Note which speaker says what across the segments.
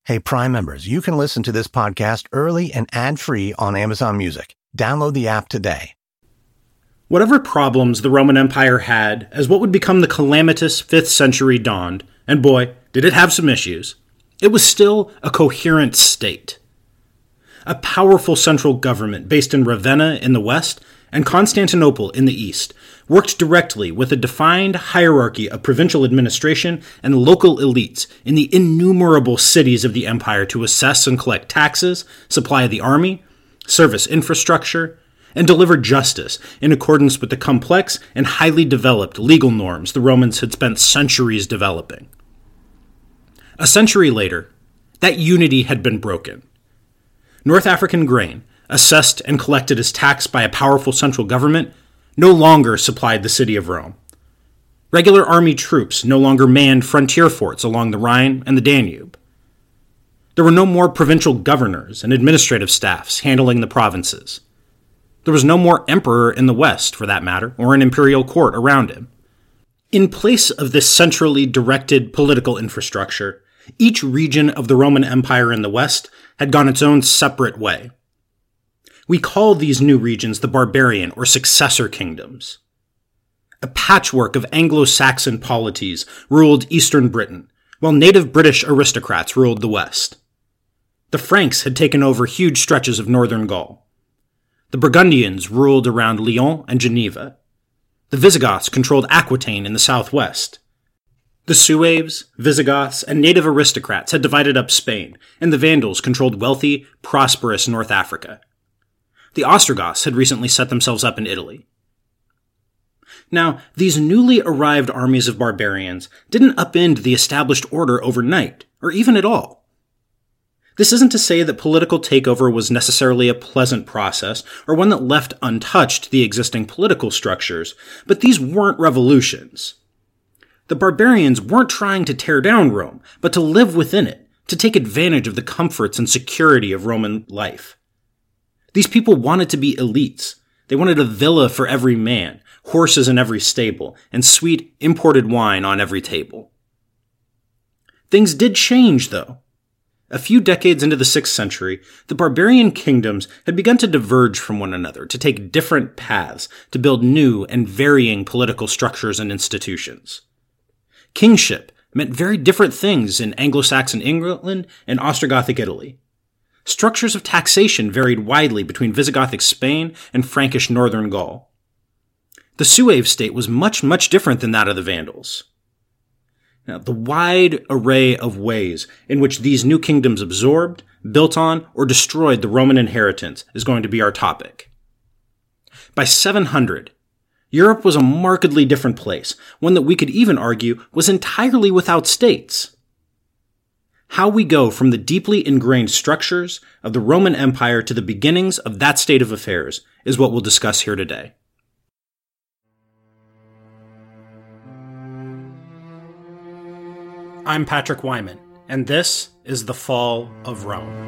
Speaker 1: Hey, Prime members, you can listen to this podcast early and ad-free on Amazon Music. Download the app today.
Speaker 2: Whatever problems the Roman Empire had as what would become the calamitous 5th century dawned, and boy, did it have some issues, it was still a coherent state. A powerful central government based in Ravenna in the west and Constantinople in the east worked directly with a defined hierarchy of provincial administration and local elites in the innumerable cities of the empire to assess and collect taxes, supply the army, service infrastructure, and deliver justice in accordance with the complex and highly developed legal norms the Romans had spent centuries developing. A century later, that unity had been broken. North African grain, assessed and collected as tax by a powerful central government, no longer supplied the city of Rome. Regular army troops no longer manned frontier forts along the Rhine and the Danube. There were no more provincial governors and administrative staffs handling the provinces. There was no more emperor in the west, for that matter, or an imperial court around him. In place of this centrally directed political infrastructure, each region of the Roman Empire in the west had gone its own separate way. We call these new regions the barbarian or successor kingdoms. A patchwork of Anglo-Saxon polities ruled eastern Britain, while native British aristocrats ruled the west. The Franks had taken over huge stretches of northern Gaul. The Burgundians ruled around Lyon and Geneva. The Visigoths controlled Aquitaine in the southwest. The Sueves, Visigoths, and native aristocrats had divided up Spain, and the Vandals controlled wealthy, prosperous North Africa. The Ostrogoths had recently set themselves up in Italy. Now, these newly arrived armies of barbarians didn't upend the established order overnight, or even at all. This isn't to say that political takeover was necessarily a pleasant process, or one that left untouched the existing political structures, but these weren't revolutions. The barbarians weren't trying to tear down Rome, but to live within it, to take advantage of the comforts and security of Roman life. These people wanted to be elites. They wanted a villa for every man, horses in every stable, and sweet imported wine on every table. Things did change, though. A few decades into the 6th century, the barbarian kingdoms had begun to diverge from one another, to take different paths, to build new and varying political structures and institutions. Kingship meant very different things in Anglo-Saxon England and Ostrogothic Italy. Structures of taxation varied widely between Visigothic Spain and Frankish northern Gaul. The Sueve state was much, much different than that of the Vandals. Now, the wide array of ways in which these new kingdoms absorbed, built on, or destroyed the Roman inheritance is going to be our topic. By 700, Europe was a markedly different place, one that we could even argue was entirely without states. How we go from the deeply ingrained structures of the Roman Empire to the beginnings of that state of affairs is what we'll discuss here today. I'm Patrick Wyman, and this is The Fall of Rome.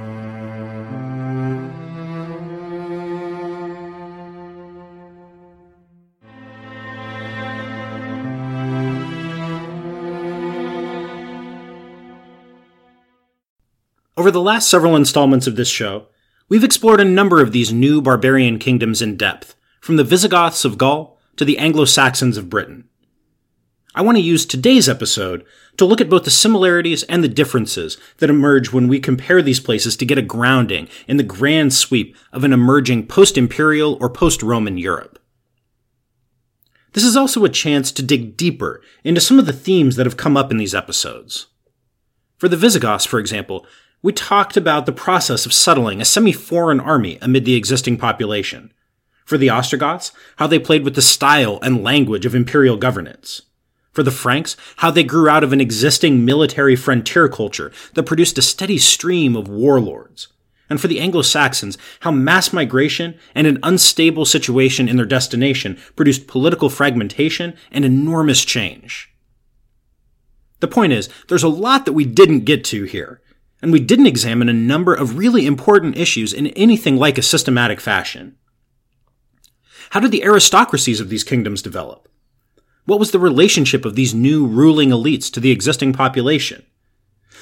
Speaker 2: Over the last several installments of this show, we've explored a number of these new barbarian kingdoms in depth, from the Visigoths of Gaul to the Anglo-Saxons of Britain. I want to use today's episode to look at both the similarities and the differences that emerge when we compare these places to get a grounding in the grand sweep of an emerging post-imperial or post-Roman Europe. This is also a chance to dig deeper into some of the themes that have come up in these episodes. For the Visigoths, for example, we talked about the process of settling a semi-foreign army amid the existing population. For the Ostrogoths, how they played with the style and language of imperial governance. For the Franks, how they grew out of an existing military frontier culture that produced a steady stream of warlords. And for the Anglo-Saxons, how mass migration and an unstable situation in their destination produced political fragmentation and enormous change. The point is, there's a lot that we didn't get to here, and we didn't examine a number of really important issues in anything like a systematic fashion. How did the aristocracies of these kingdoms develop? What was the relationship of these new ruling elites to the existing population?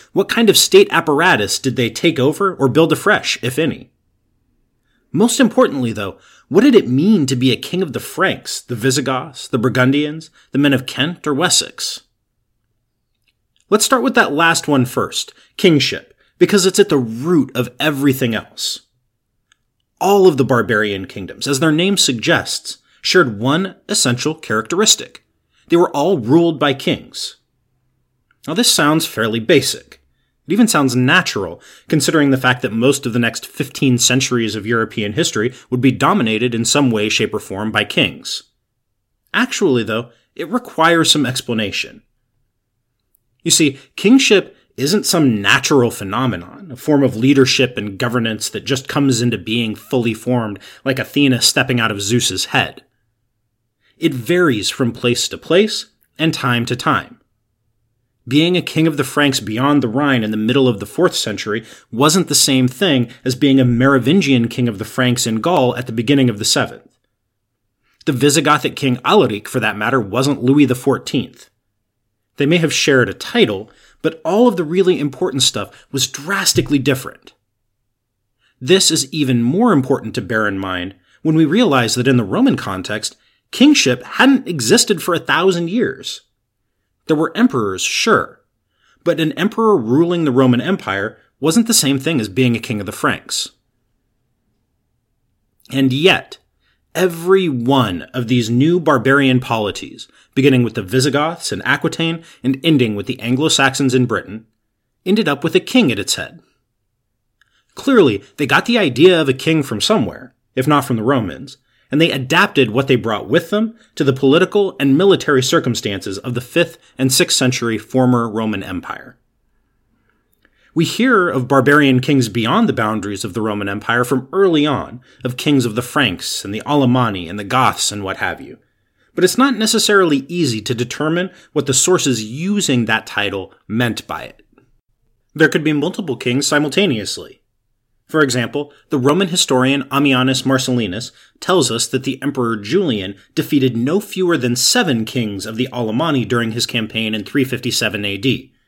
Speaker 2: What kind of state apparatus did they take over or build afresh, if any? Most importantly, though, what did it mean to be a king of the Franks, the Visigoths, the Burgundians, the men of Kent or Wessex? Let's start with that last one first, kingship, because it's at the root of everything else. All of the barbarian kingdoms, as their name suggests, shared one essential characteristic. They were all ruled by kings. Now this sounds fairly basic. It even sounds natural, considering the fact that most of the next 15 centuries of European history would be dominated in some way, shape, or form by kings. Actually, though, it requires some explanation. You see, kingship isn't some natural phenomenon, a form of leadership and governance that just comes into being fully formed like Athena stepping out of Zeus's head. It varies from place to place and time to time. Being a king of the Franks beyond the Rhine in the middle of the 4th century wasn't the same thing as being a Merovingian king of the Franks in Gaul at the beginning of the 7th. The Visigothic king Alaric, for that matter, wasn't Louis XIV. They may have shared a title, but all of the really important stuff was drastically different. This is even more important to bear in mind when we realize that in the Roman context, kingship hadn't existed for 1,000 years. There were emperors, sure, but an emperor ruling the Roman Empire wasn't the same thing as being a king of the Franks. And yet, every one of these new barbarian polities, beginning with the Visigoths in Aquitaine and ending with the Anglo-Saxons in Britain, ended up with a king at its head. Clearly, they got the idea of a king from somewhere, if not from the Romans, and they adapted what they brought with them to the political and military circumstances of the 5th and 6th century former Roman Empire. We hear of barbarian kings beyond the boundaries of the Roman Empire from early on, of kings of the Franks and the Alemanni and the Goths and what have you. But it's not necessarily easy to determine what the sources using that title meant by it. There could be multiple kings simultaneously. For example, the Roman historian Ammianus Marcellinus tells us that the Emperor Julian defeated no fewer than 7 kings of the Alemanni during his campaign in 357 AD.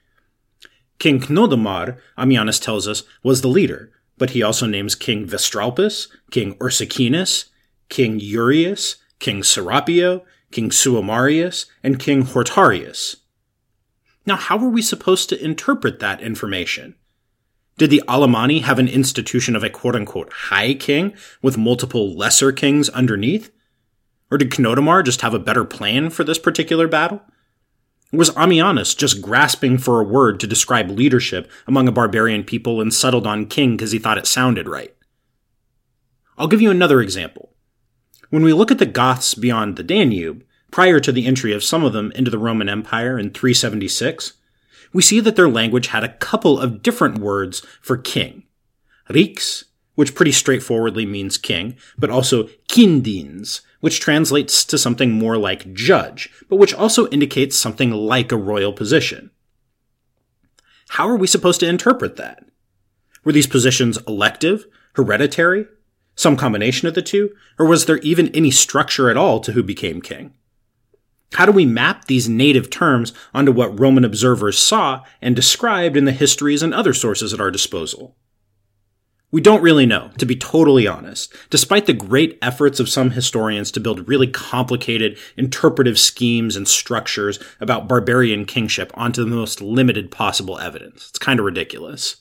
Speaker 2: King Cnodamar, Ammianus tells us, was the leader, but he also names King Vestralpus, King Ursicinus, King Urius, King Serapio, King Suamarius, and King Hortarius. Now, how are we supposed to interpret that information? Did the Alemanni have an institution of a quote-unquote high king with multiple lesser kings underneath? Or did Cnodamar just have a better plan for this particular battle? Was Ammianus just grasping for a word to describe leadership among a barbarian people and settled on king because he thought it sounded right? I'll give you another example. When we look at the Goths beyond the Danube, prior to the entry of some of them into the Roman Empire in 376, we see that their language had a couple of different words for king. Rix, which pretty straightforwardly means king, but also kindins, which translates to something more like judge, but which also indicates something like a royal position. How are we supposed to interpret that? Were these positions elective, hereditary, some combination of the two, or was there even any structure at all to who became king? How do we map these native terms onto what Roman observers saw and described in the histories and other sources at our disposal? We don't really know, to be totally honest, despite the great efforts of some historians to build really complicated interpretive schemes and structures about barbarian kingship onto the most limited possible evidence. It's kind of ridiculous.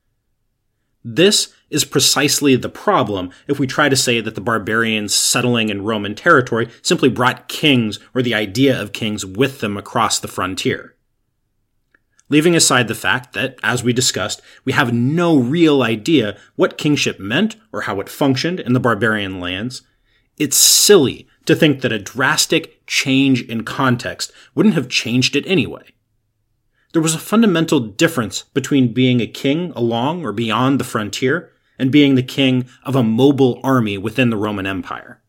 Speaker 2: This is precisely the problem if we try to say that the barbarians settling in Roman territory simply brought kings or the idea of kings with them across the frontier. Leaving aside the fact that, as we discussed, we have no real idea what kingship meant or how it functioned in the barbarian lands, it's silly to think that a drastic change in context wouldn't have changed it anyway. There was a fundamental difference between being a king along or beyond the frontier and being the king of a mobile army within the Roman Empire.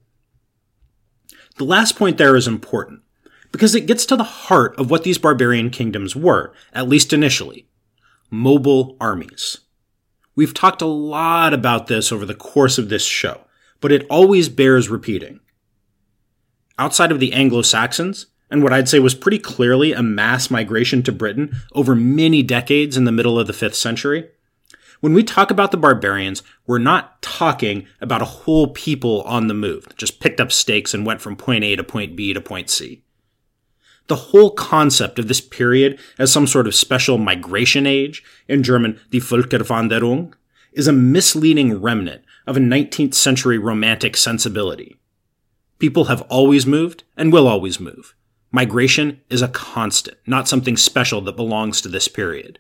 Speaker 2: The last point there is important, because it gets to the heart of what these barbarian kingdoms were, at least initially. Mobile armies. We've talked a lot about this over the course of this show, but it always bears repeating. Outside of the Anglo-Saxons, and what I'd say was pretty clearly a mass migration to Britain over many decades in the middle of the 5th century. When we talk about the barbarians, we're not talking about a whole people on the move that just picked up stakes and went from point A to point B to point C. The whole concept of this period as some sort of special migration age, in German die Völkerwanderung, is a misleading remnant of a 19th century romantic sensibility. People have always moved and will always move. Migration is a constant, not something special that belongs to this period.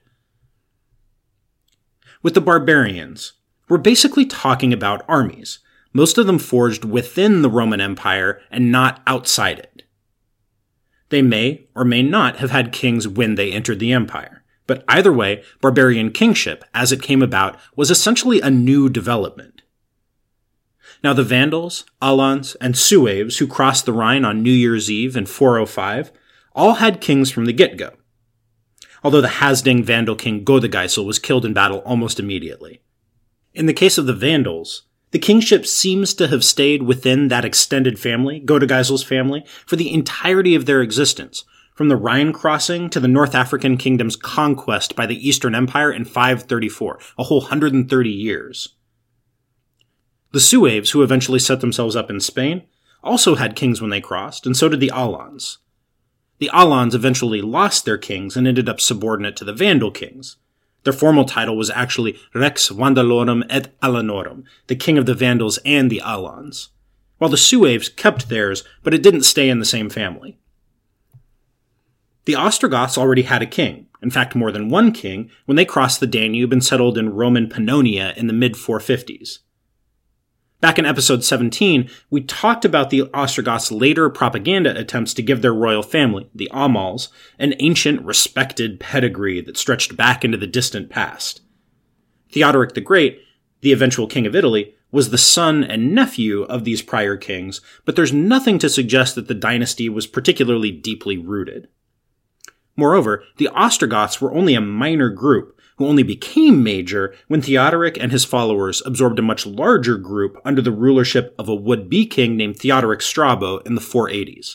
Speaker 2: With the barbarians, we're basically talking about armies, most of them forged within the Roman Empire and not outside it. They may or may not have had kings when they entered the empire, but either way, barbarian kingship, as it came about, was essentially a new development. Now the Vandals, Alans, and Sueves, who crossed the Rhine on New Year's Eve in 405, all had kings from the get-go, although the Hasding Vandal king Godegeisel was killed in battle almost immediately. In the case of the Vandals, the kingship seems to have stayed within that extended family, Godegeisel's family, for the entirety of their existence, from the Rhine crossing to the North African kingdom's conquest by the Eastern Empire in 534, a whole 130 years. The Sueves, who eventually set themselves up in Spain, also had kings when they crossed, and so did the Alans. The Alans eventually lost their kings and ended up subordinate to the Vandal kings. Their formal title was actually Rex Vandalorum et Alanorum, the king of the Vandals and the Alans, while the Sueves kept theirs, but it didn't stay in the same family. The Ostrogoths already had a king, in fact more than one king, when they crossed the Danube and settled in Roman Pannonia in the mid-450s. Back in episode 17, we talked about the Ostrogoths' later propaganda attempts to give their royal family, the Amals, an ancient, respected pedigree that stretched back into the distant past. Theodoric the Great, the eventual king of Italy, was the son and nephew of these prior kings, but there's nothing to suggest that the dynasty was particularly deeply rooted. Moreover, the Ostrogoths were only a minor group, who only became major when Theodoric and his followers absorbed a much larger group under the rulership of a would-be king named Theodoric Strabo in the 480s.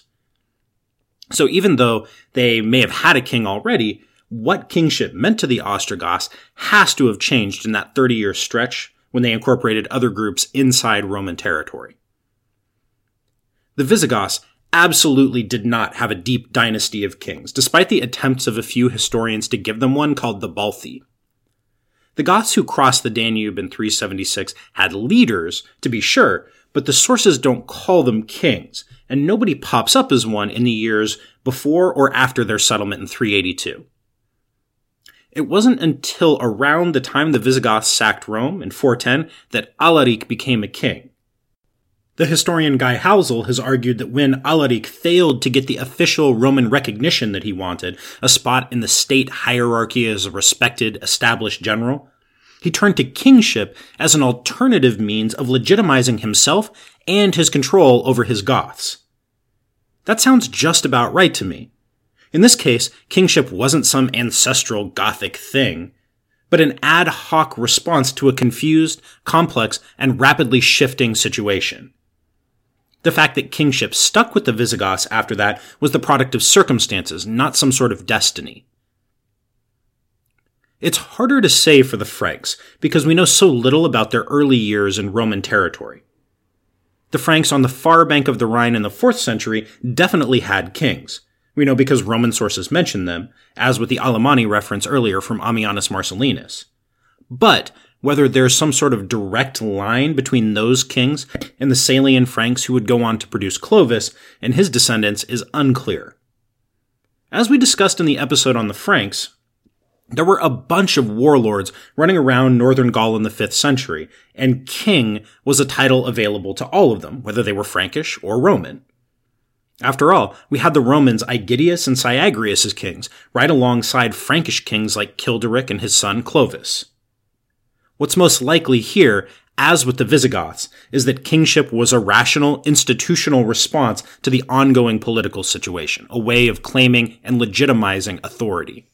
Speaker 2: So even though they may have had a king already, what kingship meant to the Ostrogoths has to have changed in that 30-year stretch when they incorporated other groups inside Roman territory. The Visigoths absolutely did not have a deep dynasty of kings, despite the attempts of a few historians to give them one called the Balthi. The Goths who crossed the Danube in 376 had leaders, to be sure, but the sources don't call them kings, and nobody pops up as one in the years before or after their settlement in 382. It wasn't until around the time the Visigoths sacked Rome in 410 that Alaric became a king. The historian Guy Housel has argued that when Alaric failed to get the official Roman recognition that he wanted, a spot in the state hierarchy as a respected, established general, he turned to kingship as an alternative means of legitimizing himself and his control over his Goths. That sounds just about right to me. In this case, kingship wasn't some ancestral Gothic thing, but an ad hoc response to a confused, complex, and rapidly shifting situation. The fact that kingship stuck with the Visigoths after that was the product of circumstances, not some sort of destiny. It's harder to say for the Franks, because we know so little about their early years in Roman territory. The Franks on the far bank of the Rhine in the 4th century definitely had kings. We know because Roman sources mention them, as with the Alemanni reference earlier from Ammianus Marcellinus. But whether there's some sort of direct line between those kings and the Salian Franks who would go on to produce Clovis and his descendants is unclear. As we discussed in the episode on the Franks, there were a bunch of warlords running around northern Gaul in the 5th century, and king was a title available to all of them, whether they were Frankish or Roman. After all, we had the Romans Aegidius and Syagrius as kings, right alongside Frankish kings like Childeric and his son Clovis. What's most likely here, as with the Visigoths, is that kingship was a rational, institutional response to the ongoing political situation, a way of claiming and legitimizing authority.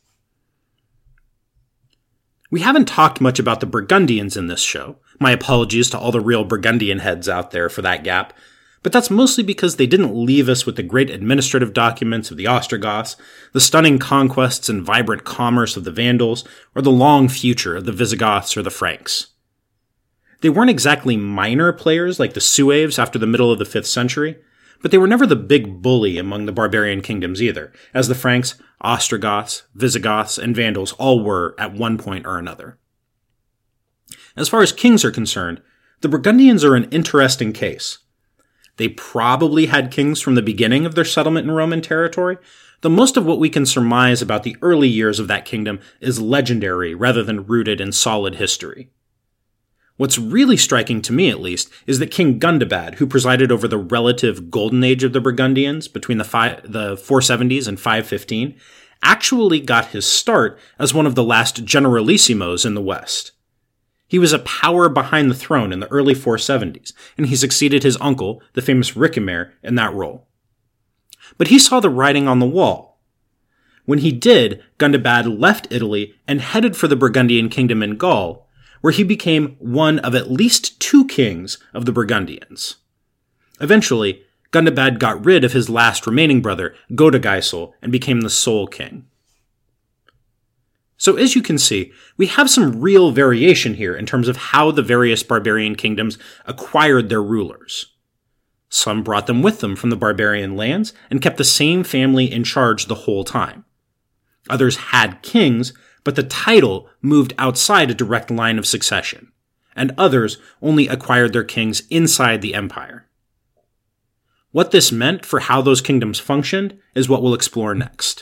Speaker 2: We haven't talked much about the Burgundians in this show. My apologies to all the real Burgundian heads out there for that gap. But that's mostly because they didn't leave us with the great administrative documents of the Ostrogoths, the stunning conquests and vibrant commerce of the Vandals, or the long future of the Visigoths or the Franks. They weren't exactly minor players like the Sueves after the middle of the 5th century, but they were never the big bully among the barbarian kingdoms either, as the Franks, Ostrogoths, Visigoths, and Vandals all were at one point or another. As far as kings are concerned, the Burgundians are an interesting case. They probably had kings from the beginning of their settlement in Roman territory, though most of what we can surmise about the early years of that kingdom is legendary rather than rooted in solid history. What's really striking to me, at least, is that King Gundobad, who presided over the relative golden age of the Burgundians between the 470s and 515, actually got his start as one of the last generalissimos in the West. He was a power behind the throne in the early 470s, and he succeeded his uncle, the famous Ricimer, in that role. But he saw the writing on the wall. When he did, Gundobad left Italy and headed for the Burgundian kingdom in Gaul, where he became one of at least 2 kings of the Burgundians. Eventually, Gundobad got rid of his last remaining brother, Godegisel, and became the sole king. So as you can see, we have some real variation here in terms of how the various barbarian kingdoms acquired their rulers. Some brought them with them from the barbarian lands and kept the same family in charge the whole time. Others had kings, but the title moved outside a direct line of succession, and others only acquired their kings inside the empire. What this meant for how those kingdoms functioned is what we'll explore next.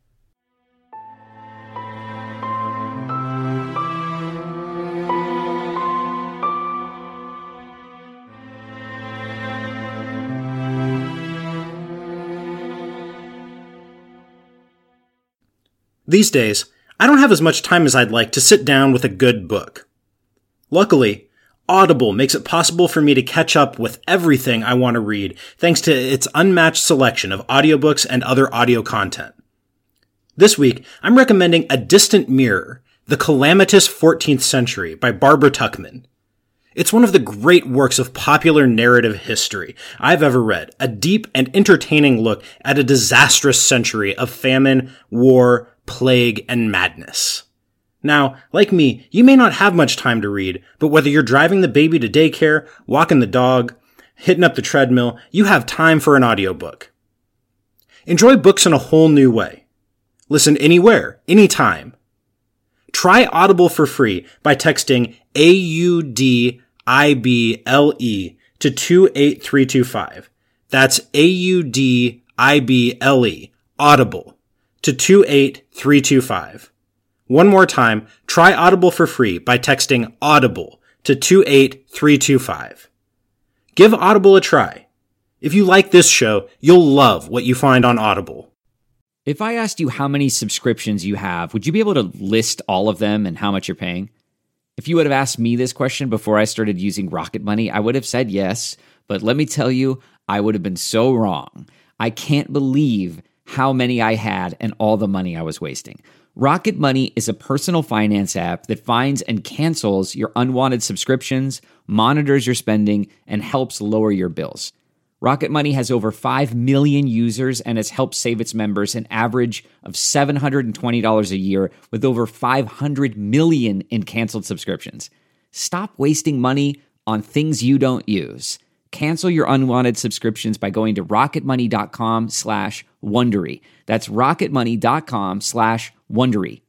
Speaker 2: These days, I don't have as much time as I'd like to sit down with a good book. Luckily, Audible makes it possible for me to catch up with everything I want to read thanks to its unmatched selection of audiobooks and other audio content. This week, I'm recommending A Distant Mirror, The Calamitous 14th Century by Barbara Tuchman. It's one of the great works of popular narrative history I've ever read, a deep and entertaining look at a disastrous century of famine, war, plague, and madness. Now, like me, you may not have much time to read, but whether you're driving the baby to daycare, walking the dog, hitting up the treadmill, you have time for an audiobook. Enjoy books in a whole new way. Listen anywhere, anytime. Try Audible for free by texting AUDIBLE to 28325. That's AUDIBLE, Audible, to 28325. One more time, try Audible for free by texting Audible to 28325. Give Audible a try. If you like this show, you'll love what you find on Audible.
Speaker 3: If I asked you how many subscriptions you have, would you be able to list all of them and how much you're paying? If you would have asked me this question before I started using Rocket Money, I would have said yes, but let me tell you, I would have been so wrong. I can't believe how many I had and all the money I was wasting. Rocket Money is a personal finance app that finds and cancels your unwanted subscriptions, monitors your spending, and helps lower your bills. Rocket Money has over 5 million users and has helped save its members an average of $720 a year with over 500 million in canceled subscriptions. Stop wasting money on things you don't use. Cancel your unwanted subscriptions by going to rocketmoney.com/Wondery. That's rocketmoney.com/Wondery.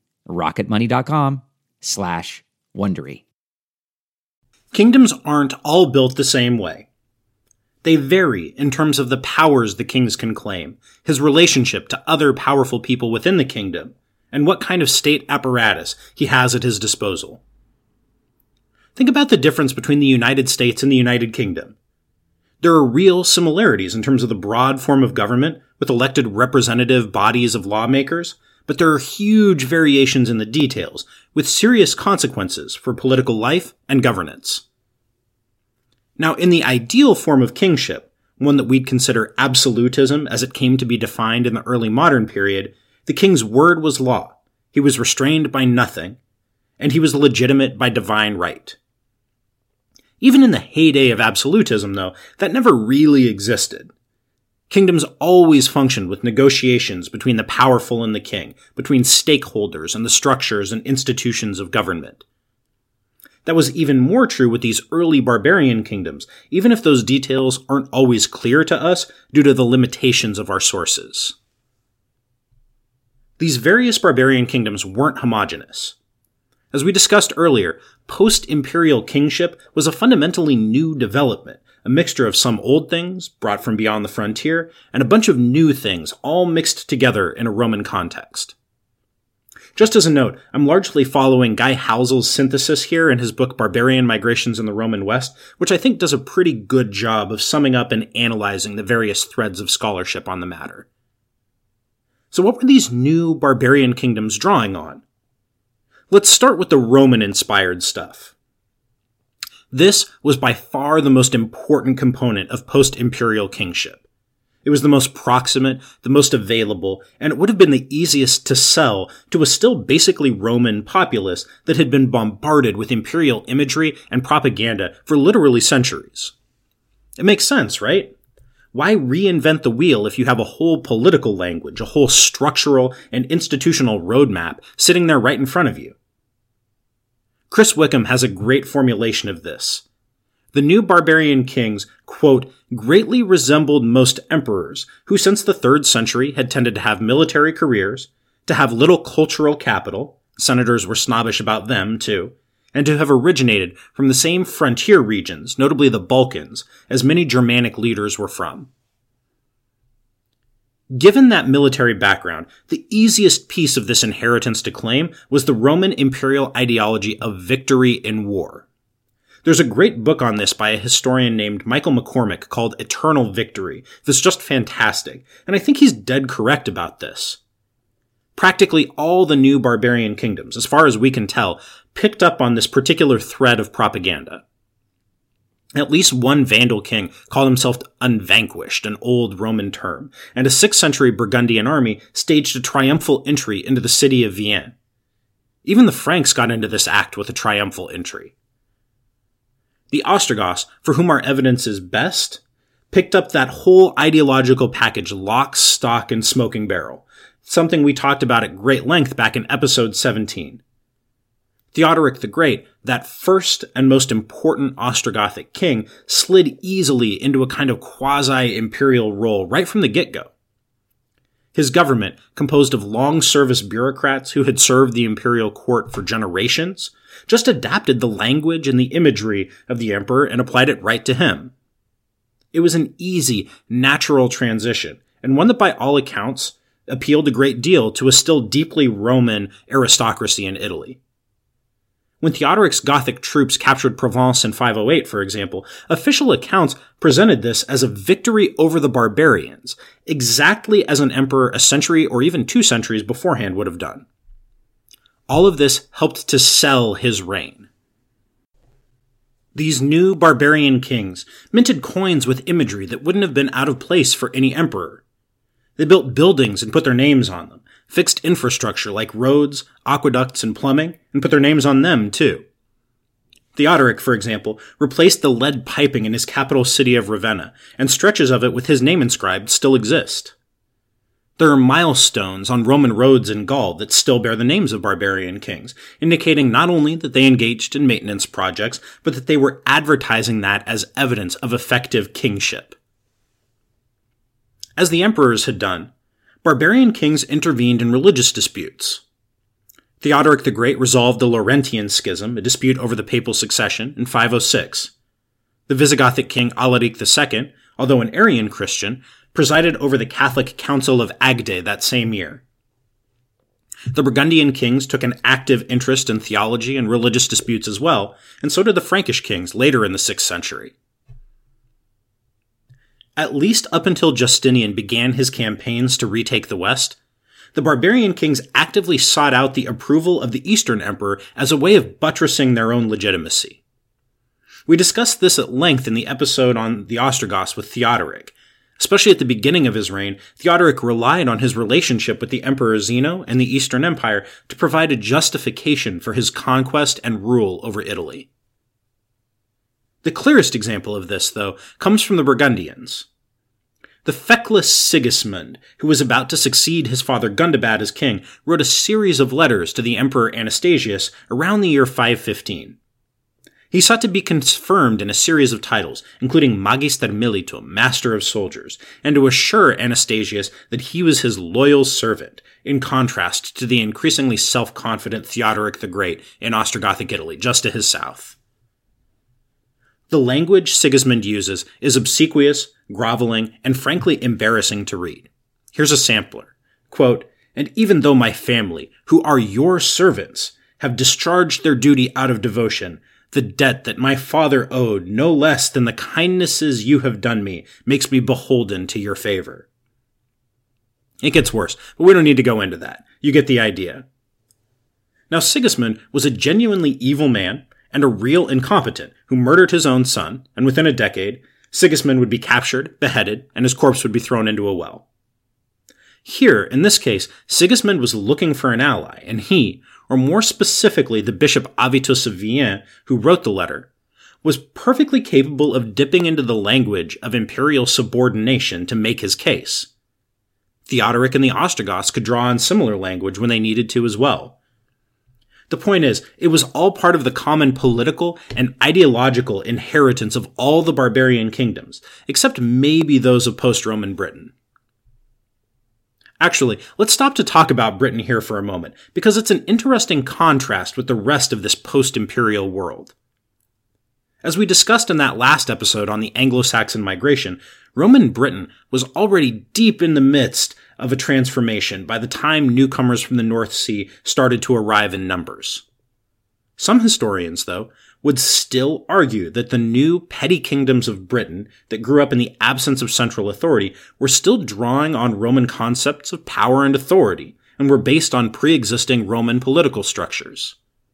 Speaker 3: rocketmoney.com/Wondery.
Speaker 2: Kingdoms aren't all built the same way. They vary in terms of the powers the kings can claim, his relationship to other powerful people within the kingdom, and what kind of state apparatus he has at his disposal. Think about the difference between the United States and the United Kingdom. There are real similarities in terms of the broad form of government with elected representative bodies of lawmakers, but there are huge variations in the details with serious consequences for political life and governance. Now, in the ideal form of kingship, one that we'd consider absolutism as it came to be defined in the early modern period, the king's word was law, he was restrained by nothing, and he was legitimate by divine right. Even in the heyday of absolutism, though, that never really existed. Kingdoms always functioned with negotiations between the powerful and the king, between stakeholders and the structures and institutions of government. That was even more true with these early barbarian kingdoms, even if those details aren't always clear to us due to the limitations of our sources. These various barbarian kingdoms weren't homogeneous. As we discussed earlier, post-imperial kingship was a fundamentally new development, a mixture of some old things brought from beyond the frontier, and a bunch of new things all mixed together in a Roman context. Just as a note, I'm largely following Guy Housel's synthesis here in his book Barbarian Migrations in the Roman West, which I think does a pretty good job of summing up and analyzing the various threads of scholarship on the matter. So what were these new barbarian kingdoms drawing on? Let's start with the Roman-inspired stuff. This was by far the most important component of post-imperial kingship. It was the most proximate, the most available, and it would have been the easiest to sell to a still basically Roman populace that had been bombarded with imperial imagery and propaganda for literally centuries. It makes sense, right? Why reinvent the wheel if you have a whole political language, a whole structural and institutional roadmap sitting there right in front of you? Chris Wickham has a great formulation of this. The new barbarian kings, quote, greatly resembled most emperors, who since the 3rd century had tended to have military careers, to have little cultural capital, senators were snobbish about them too, and to have originated from the same frontier regions, notably the Balkans, as many Germanic leaders were from. Given that military background, the easiest piece of this inheritance to claim was the Roman imperial ideology of victory in war. There's a great book on this by a historian named Michael McCormick called Eternal Victory that's just fantastic, and I think he's dead correct about this. Practically all the new barbarian kingdoms, as far as we can tell, picked up on this particular thread of propaganda. At least one Vandal king called himself Unvanquished, an old Roman term, and a 6th century Burgundian army staged a triumphal entry into the city of Vienne. Even the Franks got into this act with a triumphal entry. The Ostrogoths, for whom our evidence is best, picked up that whole ideological package lock, stock, and smoking barrel, something we talked about at great length back in episode 17. Theodoric the Great, that first and most important Ostrogothic king, slid easily into a kind of quasi-imperial role right from the get-go. His government, composed of long-service bureaucrats who had served the imperial court for generations, just adapted the language and the imagery of the emperor and applied it right to him. It was an easy, natural transition, and one that by all accounts appealed a great deal to a still deeply Roman aristocracy in Italy. When Theodoric's Gothic troops captured Provence in 508, for example, official accounts presented this as a victory over the barbarians, exactly as an emperor a century or even 2 centuries beforehand would have done. All of this helped to sell his reign. These new barbarian kings minted coins with imagery that wouldn't have been out of place for any emperor. They built buildings and put their names on them, fixed infrastructure like roads, aqueducts, and plumbing, and put their names on them too. Theodoric, for example, replaced the lead piping in his capital city of Ravenna, and stretches of it with his name inscribed still exist. There are milestones on Roman roads in Gaul that still bear the names of barbarian kings, indicating not only that they engaged in maintenance projects, but that they were advertising that as evidence of effective kingship. As the emperors had done, barbarian kings intervened in religious disputes. Theodoric the Great resolved the Laurentian Schism, a dispute over the papal succession, in 506. The Visigothic king Alaric II, although an Arian Christian, presided over the Catholic Council of Agde that same year. The Burgundian kings took an active interest in theology and religious disputes as well, and so did the Frankish kings later in the 6th century. At least up until Justinian began his campaigns to retake the West, the barbarian kings actively sought out the approval of the Eastern emperor as a way of buttressing their own legitimacy. We discussed this at length in the episode on the Ostrogoths with Theodoric. Especially at the beginning of his reign, Theodoric relied on his relationship with the Emperor Zeno and the Eastern Empire to provide a justification for his conquest and rule over Italy. The clearest example of this, though, comes from the Burgundians. The feckless Sigismund, who was about to succeed his father Gundobad as king, wrote a series of letters to the Emperor Anastasius around the year 515. He sought to be confirmed in a series of titles, including Magister Militum, Master of Soldiers, and to assure Anastasius that he was his loyal servant, in contrast to the increasingly self-confident Theodoric the Great in Ostrogothic Italy, just to his south. The language Sigismund uses is obsequious, groveling, and frankly embarrassing to read. Here's a sampler. Quote, "And even though my family, who are your servants, have discharged their duty out of devotion, the debt that my father owed no less than the kindnesses you have done me makes me beholden to your favor." It gets worse, but we don't need to go into that. You get the idea. Now, Sigismund was a genuinely evil man and a real incompetent who murdered his own son, and within a decade, Sigismund would be captured, beheaded, and his corpse would be thrown into a well. Here, in this case, Sigismund was looking for an ally, and he, or more specifically the Bishop Avitus of Vienne, who wrote the letter, was perfectly capable of dipping into the language of imperial subordination to make his case. Theodoric and the Ostrogoths could draw on similar language when they needed to as well. The point is, it was all part of the common political and ideological inheritance of all the barbarian kingdoms, except maybe those of post-Roman Britain. Actually, let's stop to talk about Britain here for a moment, because it's an interesting contrast with the rest of this post-imperial world. As we discussed in that last episode on the Anglo-Saxon migration, Roman Britain was already deep in the midst of a transformation by the time newcomers from the North Sea started to arrive in numbers. Some historians, though, would still argue that the new petty kingdoms of Britain that grew up in the absence of central authority were still drawing on Roman concepts of power and authority, and were based on pre-existing Roman political structures.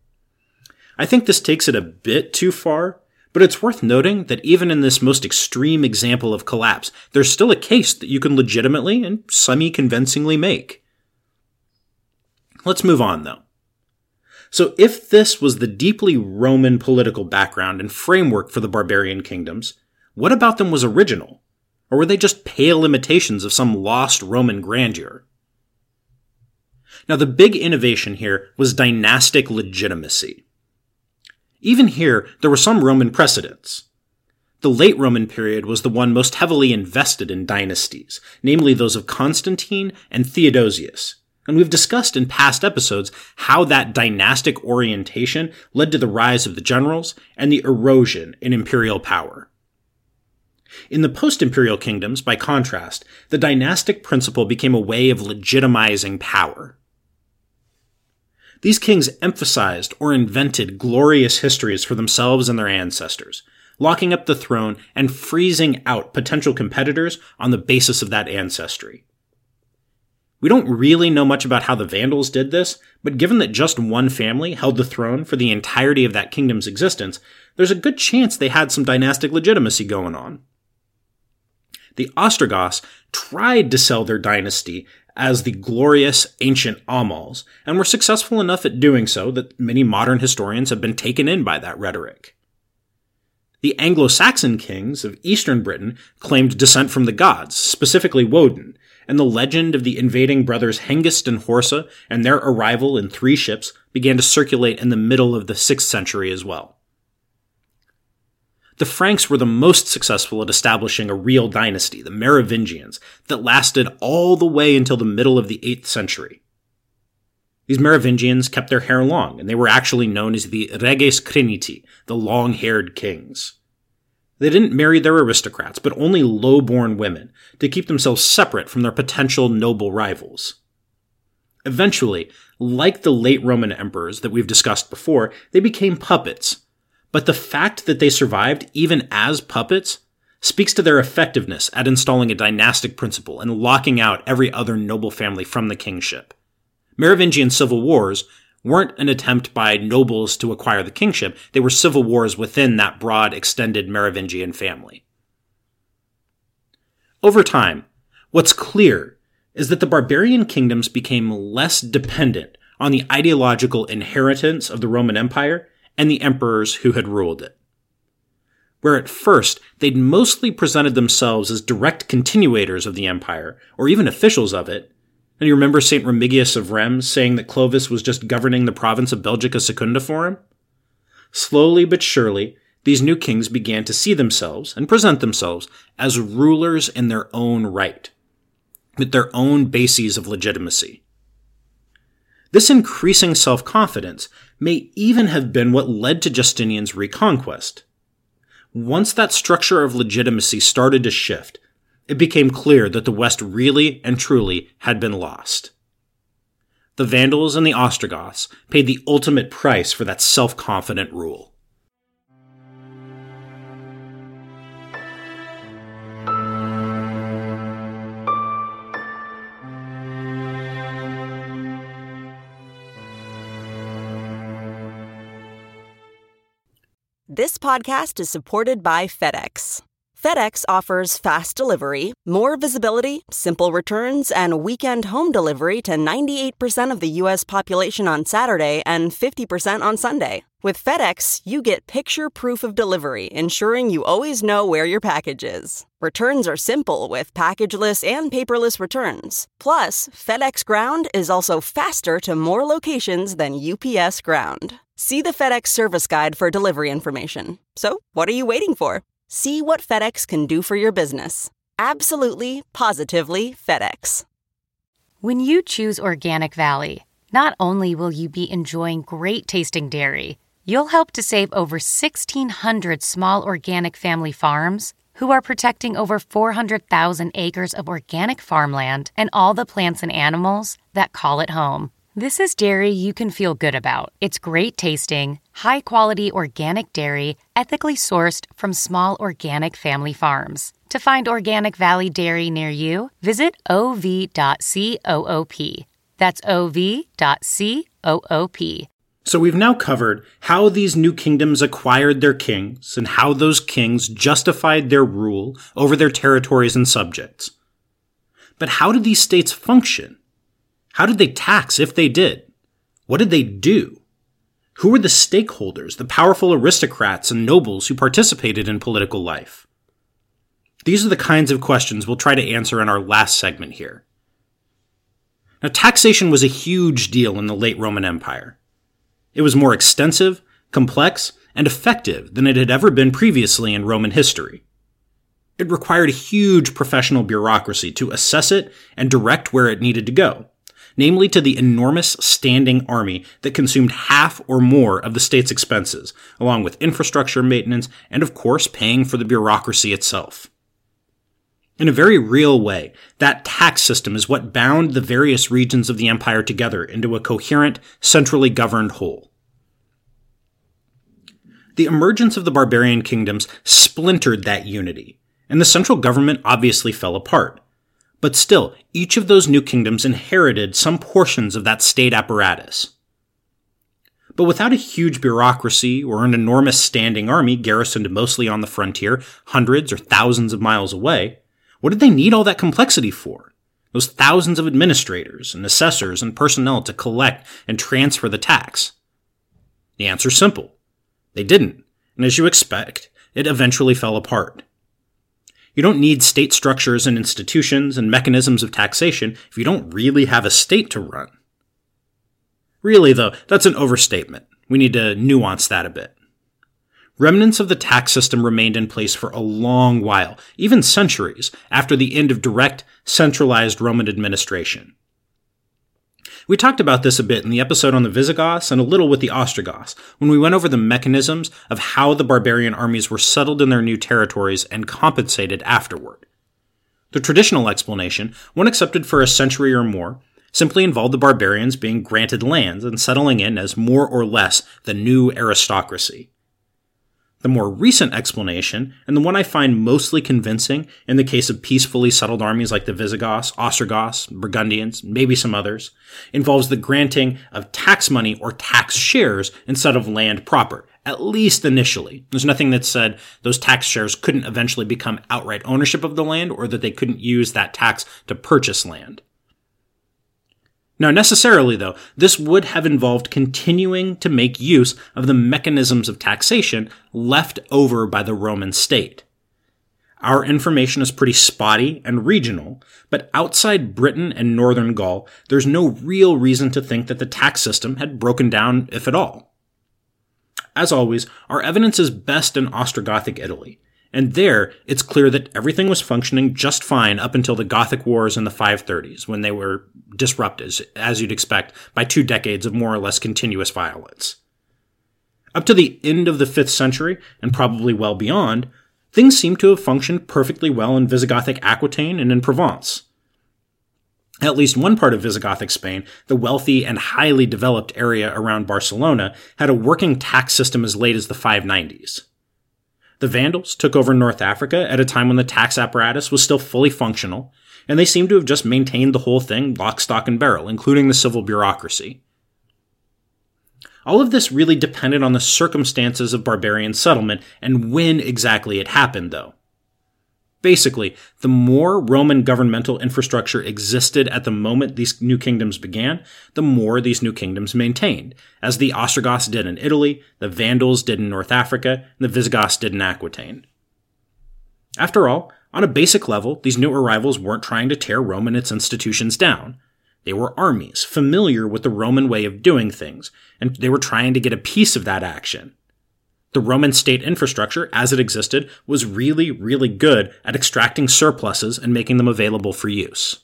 Speaker 2: I think this takes it a bit too far, but it's worth noting that even in this most extreme example of collapse, there's still a case that you can legitimately and semi-convincingly make. Let's move on, though. So if this was the deeply Roman political background and framework for the barbarian kingdoms, what about them was original? Or were they just pale imitations of some lost Roman grandeur? Now, the big innovation here was dynastic legitimacy. Even here, there were some Roman precedents. The late Roman period was the one most heavily invested in dynasties, namely those of Constantine and Theodosius. And we've discussed in past episodes how that dynastic orientation led to the rise of the generals and the erosion in imperial power. In the post-imperial kingdoms, by contrast, the dynastic principle became a way of legitimizing power. These kings emphasized or invented glorious histories for themselves and their ancestors, locking up the throne and freezing out potential competitors on the basis of that ancestry. We don't really know much about how the Vandals did this, but given that just one family held the throne for the entirety of that kingdom's existence, there's a good chance they had some dynastic legitimacy going on. The Ostrogoths tried to sell their dynasty as the glorious ancient Amals, and were successful enough at doing so that many modern historians have been taken in by that rhetoric. The Anglo-Saxon kings of eastern Britain claimed descent from the gods, specifically Woden, and the legend of the invading brothers Hengist and Horsa and their arrival in 3 ships began to circulate in the middle of the 6th century as well. The Franks were the most successful at establishing a real dynasty, the Merovingians, that lasted all the way until the middle of the 8th century. These Merovingians kept their hair long, and they were actually known as the reges criniti, the long-haired kings. They didn't marry their aristocrats, but only low-born women, to keep themselves separate from their potential noble rivals. Eventually, like the late Roman emperors that we've discussed before, they became puppets. But the fact that they survived even as puppets speaks to their effectiveness at installing a dynastic principle and locking out every other noble family from the kingship. Merovingian civil wars weren't an attempt by nobles to acquire the kingship, they were civil wars within that broad, extended Merovingian family. Over time, what's clear is that the barbarian kingdoms became less dependent on the ideological inheritance of the Roman Empire and the emperors who had ruled it. where at first they'd mostly presented themselves as direct continuators of the empire, or even officials of it. And you remember St. Remigius of Rheims saying that Clovis was just governing the province of Belgica Secunda for him? Slowly but surely, these new kings began to see themselves and present themselves as rulers in their own right, with their own bases of legitimacy. This increasing self-confidence may even have been what led to Justinian's reconquest. Once that structure of legitimacy started to shift, it became clear that the West really and truly had been lost. The Vandals and the Ostrogoths paid the ultimate price for that self-confident rule.
Speaker 4: This podcast is supported by FedEx. FedEx offers fast delivery, more visibility, simple returns, and weekend home delivery to 98% of the U.S. population on Saturday and 50% on Sunday. With FedEx, you get picture proof of delivery, ensuring you always know where your package is. Returns are simple with packageless and paperless returns. Plus, FedEx Ground is also faster to more locations than UPS Ground. See the FedEx service guide for delivery information. So, what are you waiting for? See what FedEx can do for your business. Absolutely, positively FedEx.
Speaker 5: When you choose Organic Valley, not only will you be enjoying great tasting dairy, you'll help to save over 1,600 small organic family farms who are protecting over 400,000 acres of organic farmland and all the plants and animals that call it home. This is dairy you can feel good about. It's great tasting, high-quality organic dairy, ethically sourced from small organic family farms. To find Organic Valley Dairy near you, visit ov.coop. That's ov.coop.
Speaker 2: So we've now covered how these new kingdoms acquired their kings and how those kings justified their rule over their territories and subjects. But how did these states function? How did they tax if they did? What did they do? Who were the stakeholders, the powerful aristocrats and nobles who participated in political life? These are the kinds of questions we'll try to answer in our last segment here. Now, taxation was a huge deal in the late Roman Empire. It was more extensive, complex, and effective than it had ever been previously in Roman history. It required a huge professional bureaucracy to assess it and direct where it needed to go, namely to the enormous standing army that consumed half or more of the state's expenses, along with infrastructure maintenance and, of course, paying for the bureaucracy itself. In a very real way, that tax system is what bound the various regions of the empire together into a coherent, centrally governed whole. The emergence of the barbarian kingdoms splintered that unity, and the central government obviously fell apart. But still, each of those new kingdoms inherited some portions of that state apparatus. But without a huge bureaucracy or an enormous standing army garrisoned mostly on the frontier, hundreds or thousands of miles away, what did they need all that complexity for? Those thousands of administrators and assessors and personnel to collect and transfer the tax? The answer's simple. They didn't, and as you expect, it eventually fell apart. You don't need state structures and institutions and mechanisms of taxation if you don't really have a state to run. Really, though, that's an overstatement. We need to nuance that a bit. Remnants of the tax system remained in place for a long while, even centuries, after the end of direct, centralized Roman administration. We talked about this a bit in the episode on the Visigoths and a little with the Ostrogoths, when we went over the mechanisms of how the barbarian armies were settled in their new territories and compensated afterward. The traditional explanation, one accepted for a century or more, simply involved the barbarians being granted lands and settling in as more or less the new aristocracy. The more recent explanation, and the one I find mostly convincing in the case of peacefully settled armies like the Visigoths, Ostrogoths, Burgundians, maybe some others, involves the granting of tax money or tax shares instead of land proper, at least initially. There's nothing that said those tax shares couldn't eventually become outright ownership of the land or that they couldn't use that tax to purchase land. Now, necessarily, though, this would have involved continuing to make use of the mechanisms of taxation left over by the Roman state. Our information is pretty spotty and regional, but outside Britain and northern Gaul, there's no real reason to think that the tax system had broken down, if at all. As always, our evidence is best in Ostrogothic Italy, and there it's clear that everything was functioning just fine up until the Gothic Wars in the 530s, when they were disrupted, as you'd expect, by 2 decades of more or less continuous violence. Up to the end of the 5th century, and probably well beyond, things seem to have functioned perfectly well in Visigothic Aquitaine and in Provence. At least one part of Visigothic Spain, the wealthy and highly developed area around Barcelona, had a working tax system as late as the 590s. The Vandals took over North Africa at a time when the tax apparatus was still fully functional, and they seem to have just maintained the whole thing lock, stock, and barrel, including the civil bureaucracy. All of this really depended on the circumstances of barbarian settlement and when exactly it happened, though. Basically, the more Roman governmental infrastructure existed at the moment these new kingdoms began, the more these new kingdoms maintained, as the Ostrogoths did in Italy, the Vandals did in North Africa, and the Visigoths did in Aquitaine. After all, on a basic level, these new arrivals weren't trying to tear Rome and its institutions down. They were armies, familiar with the Roman way of doing things, and they were trying to get a piece of that action. The Roman state infrastructure, as it existed, was really, really good at extracting surpluses and making them available for use.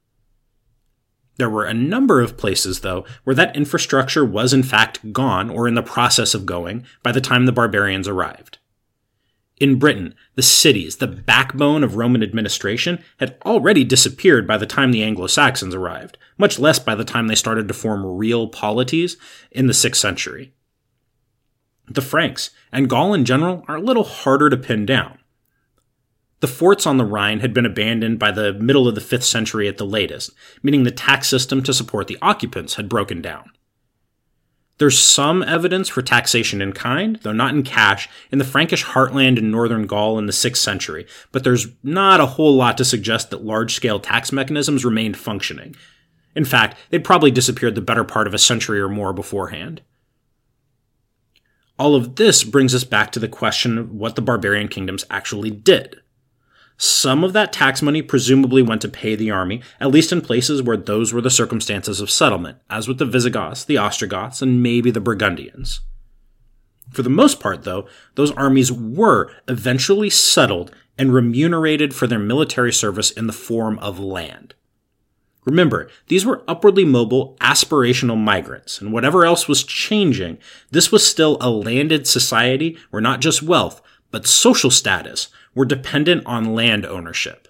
Speaker 2: There were a number of places, though, where that infrastructure was in fact gone or in the process of going by the time the barbarians arrived. In Britain, the cities, the backbone of Roman administration, had already disappeared by the time the Anglo-Saxons arrived, much less by the time they started to form real polities in the 6th century. The Franks, and Gaul in general, are a little harder to pin down. The forts on the Rhine had been abandoned by the middle of the 5th century at the latest, meaning the tax system to support the occupants had broken down. There's some evidence for taxation in kind, though not in cash, in the Frankish heartland in northern Gaul in the 6th century, but there's not a whole lot to suggest that large-scale tax mechanisms remained functioning. In fact, they'd probably disappeared the better part of a century or more beforehand. All of this brings us back to the question of what the barbarian kingdoms actually did. Some of that tax money presumably went to pay the army, at least in places where those were the circumstances of settlement, as with the Visigoths, the Ostrogoths, and maybe the Burgundians. For the most part, though, those armies were eventually settled and remunerated for their military service in the form of land. Remember, these were upwardly mobile, aspirational migrants, and whatever else was changing, this was still a landed society where not just wealth, but social status were dependent on land ownership.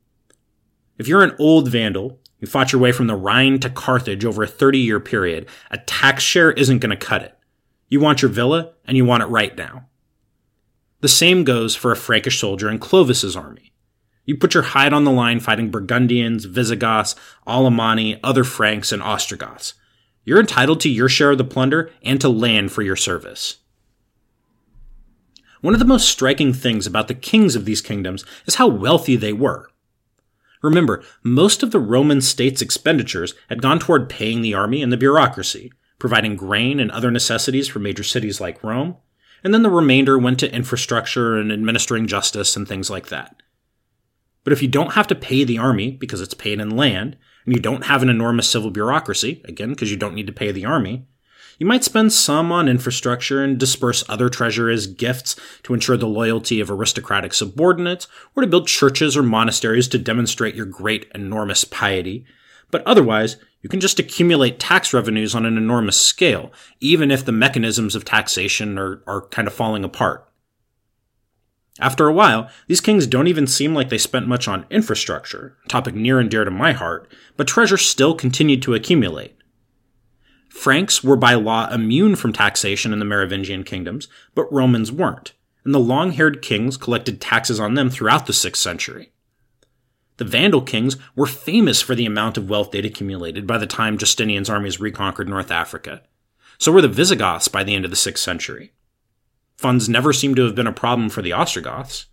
Speaker 2: If you're an old Vandal, you fought your way from the Rhine to Carthage over a 30-year period, a tax share isn't going to cut it. You want your villa, and you want it right now. The same goes for a Frankish soldier in Clovis's army. You put your hide on the line fighting Burgundians, Visigoths, Alemanni, other Franks, and Ostrogoths. You're entitled to your share of the plunder and to land for your service. One of the most striking things about the kings of these kingdoms is how wealthy they were. Remember, most of the Roman state's expenditures had gone toward paying the army and the bureaucracy, providing grain and other necessities for major cities like Rome, and then the remainder went to infrastructure and administering justice and things like that. But if you don't have to pay the army because it's paid in land, and you don't have an enormous civil bureaucracy, again, because you don't need to pay the army, you might spend some on infrastructure and disperse other treasure as gifts to ensure the loyalty of aristocratic subordinates, or to build churches or monasteries to demonstrate your great, enormous piety. But otherwise, you can just accumulate tax revenues on an enormous scale, even if the mechanisms of taxation are kind of falling apart. After a while, these kings don't even seem like they spent much on infrastructure, a topic near and dear to my heart, but treasure still continued to accumulate. Franks were by law immune from taxation in the Merovingian kingdoms, but Romans weren't, and the long-haired kings collected taxes on them throughout the 6th century. The Vandal kings were famous for the amount of wealth they'd accumulated by the time Justinian's armies reconquered North Africa. So were the Visigoths by the end of the 6th century. Funds never seem to have been a problem for the Ostrogoths.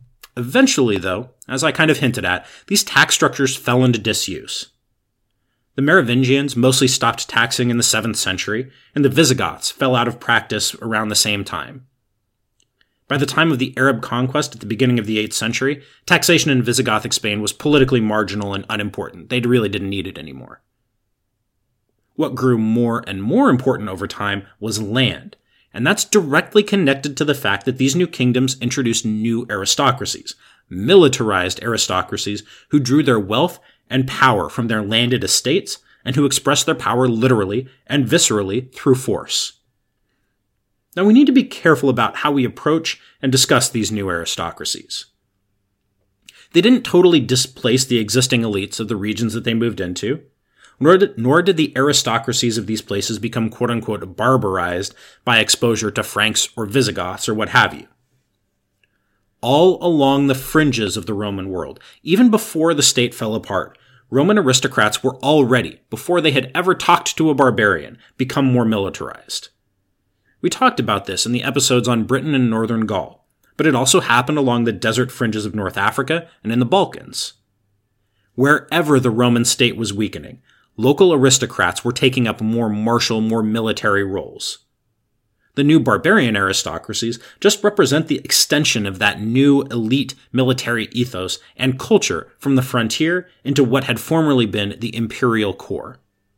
Speaker 2: Eventually, though, as I kind of hinted at, these tax structures fell into disuse. The Merovingians mostly stopped taxing in the 7th century, and the Visigoths fell out of practice around the same time. By the time of the Arab conquest at the beginning of the 8th century, taxation in Visigothic Spain was politically marginal and unimportant. They really didn't need it anymore. What grew more and more important over time was land, and that's directly connected to the fact that these new kingdoms introduced new aristocracies, militarized aristocracies who drew their wealth and power from their landed estates and who expressed their power literally and viscerally through force. Now we need to be careful about how we approach and discuss these new aristocracies. They didn't totally displace the existing elites of the regions that they moved into, nor did the aristocracies of these places become quote-unquote barbarized by exposure to Franks or Visigoths or what have you. All along the fringes of the Roman world, even before the state fell apart, Roman aristocrats were already, before they had ever talked to a barbarian, become more militarized. We talked about this in the episodes on Britain and Northern Gaul, but it also happened along the desert fringes of North Africa and in the Balkans. Wherever the Roman state was weakening, local aristocrats were taking up more martial, more military roles. The new barbarian aristocracies just represent the extension of that new elite military ethos and culture from the frontier into what had formerly been the imperial core.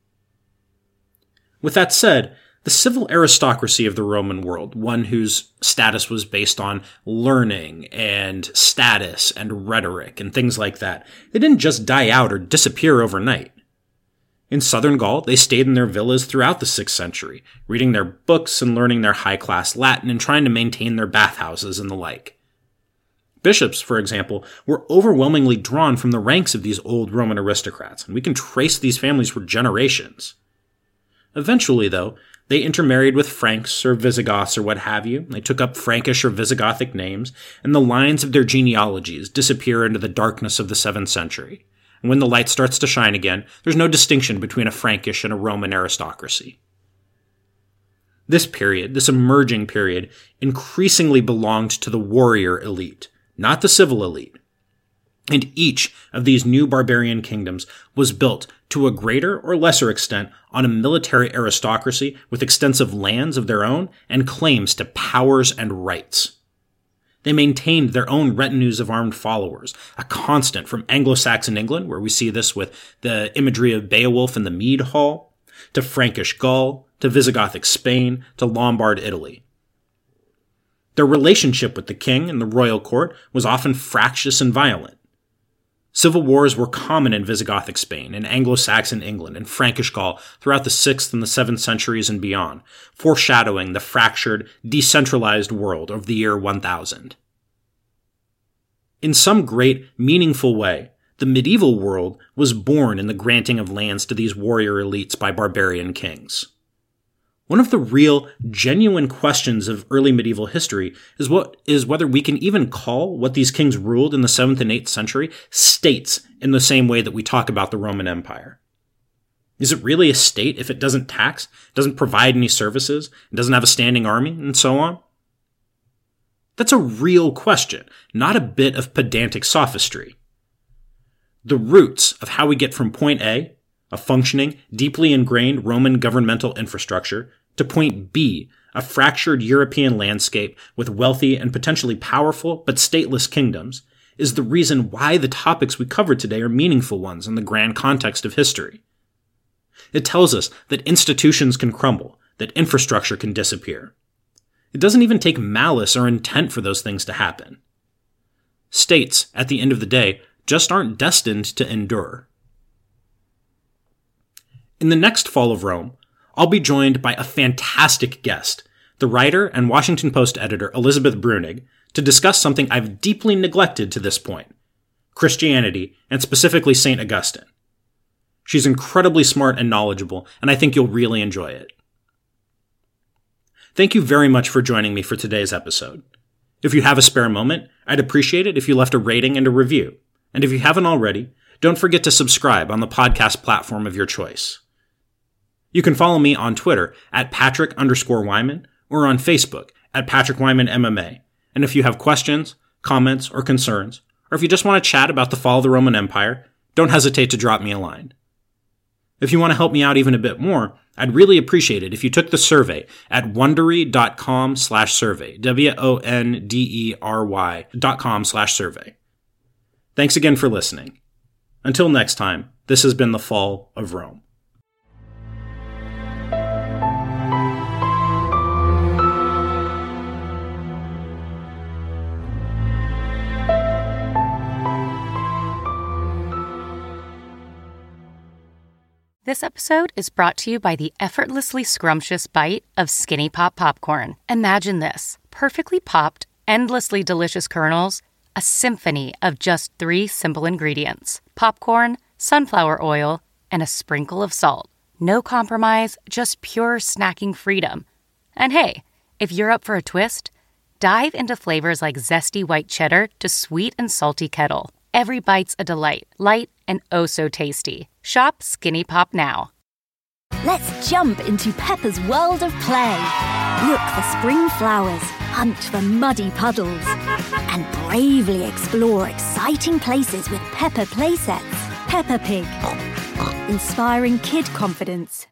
Speaker 2: With that said, the civil aristocracy of the Roman world, one whose status was based on learning and status and rhetoric and things like that, they didn't just die out or disappear overnight. In southern Gaul, they stayed in their villas throughout the 6th century, reading their books and learning their high-class Latin and trying to maintain their bathhouses and the like. Bishops, for example, were overwhelmingly drawn from the ranks of these old Roman aristocrats, and we can trace these families for generations. Eventually, though, they intermarried with Franks or Visigoths or what have you. They took up Frankish or Visigothic names, and the lines of their genealogies disappear into the darkness of the 7th century. And when the light starts to shine again, there's no distinction between a Frankish and a Roman aristocracy. This period, this emerging period, increasingly belonged to the warrior elite, not the civil elite. And each of these new barbarian kingdoms was built, to a greater or lesser extent, on a military aristocracy with extensive lands of their own and claims to powers and rights. They maintained their own retinues of armed followers, a constant from Anglo-Saxon England, where we see this with the imagery of Beowulf in the Mead Hall, to Frankish Gaul, to Visigothic Spain, to Lombard Italy. Their relationship with the king and the royal court was often fractious and violent. Civil wars were common in Visigothic Spain, in Anglo-Saxon England, and Frankish Gaul throughout the 6th and the 7th centuries and beyond, foreshadowing the fractured, decentralized world of the year 1000. In some great, meaningful way, the medieval world was born in the granting of lands to these warrior elites by barbarian kings. One of the real, genuine questions of early medieval history is whether we can even call what these kings ruled in the 7th and 8th century states in the same way that we talk about the Roman Empire. Is it really a state if it doesn't tax, doesn't provide any services, doesn't have a standing army, and so on? That's a real question, not a bit of pedantic sophistry. The roots of how we get from point A, a functioning, deeply ingrained Roman governmental infrastructure, to point B, a fractured European landscape with wealthy and potentially powerful but stateless kingdoms, is the reason why the topics we covered today are meaningful ones in the grand context of history. It tells us that institutions can crumble, that infrastructure can disappear. It doesn't even take malice or intent for those things to happen. States, at the end of the day, just aren't destined to endure. In the next Fall of Rome, I'll be joined by a fantastic guest, the writer and Washington Post editor Elizabeth Bruenig, to discuss something I've deeply neglected to this point, Christianity, and specifically St. Augustine. She's incredibly smart and knowledgeable, and I think you'll really enjoy it. Thank you very much for joining me for today's episode. If you have a spare moment, I'd appreciate it if you left a rating and a review. And if you haven't already, don't forget to subscribe on the podcast platform of your choice. You can follow me on Twitter at Patrick_Wyman or on Facebook at Patrick Wyman MMA. And if you have questions, comments, or concerns, or if you just want to chat about the fall of the Roman Empire, don't hesitate to drop me a line. If you want to help me out even a bit more, I'd really appreciate it if you took the survey at Wondery.com/survey, WONDERY.com/survey. Thanks again for listening. Until next time, this has been The Fall of Rome.
Speaker 5: This episode is brought to you by the effortlessly scrumptious bite of Skinny Pop popcorn. Imagine this: perfectly popped, endlessly delicious kernels, a symphony of just 3 simple ingredients: popcorn, sunflower oil, and a sprinkle of salt. No compromise, just pure snacking freedom. And hey, if you're up for a twist, dive into flavors like zesty white cheddar to sweet and salty kettle. Every bite's a delight, light and oh so tasty. Shop Skinny Pop now.
Speaker 6: Let's jump into Peppa's world of play. Look for spring flowers, hunt for muddy puddles, and bravely explore exciting places with Peppa playsets. Peppa Pig, inspiring kid confidence.